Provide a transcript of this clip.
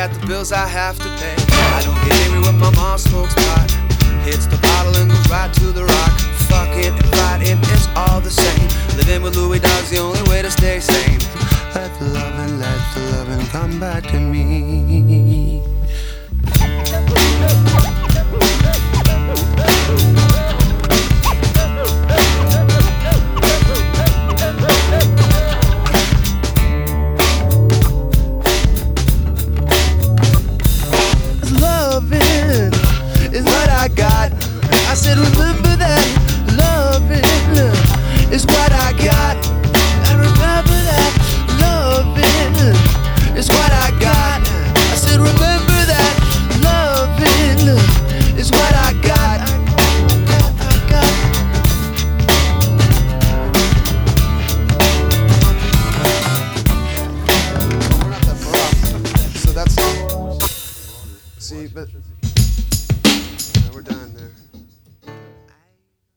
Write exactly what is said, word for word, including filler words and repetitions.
at the bills I have to pay. I don't get angry when my mom smokes pot, hits the bottle and goes right to the rock. Fucking and fighting is all the same. Living with Louis Dog's the only way to stay sane. Let the lovin', let the lovin' come back to me.